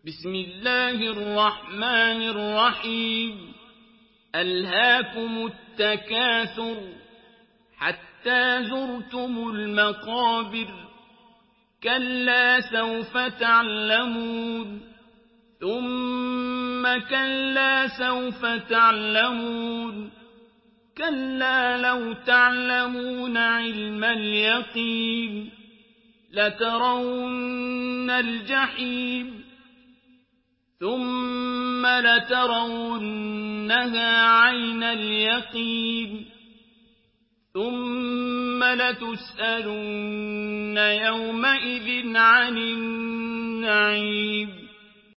بسم الله الرحمن الرحيم ألهاكم التكاثر حتى زرتم المقابر كلا سوف تعلمون ثم كلا سوف تعلمون كلا لو تعلمون علم اليقين لترون الجحيم ثم لترونها عين اليقين ثم لتسألن يومئذ عن النعيم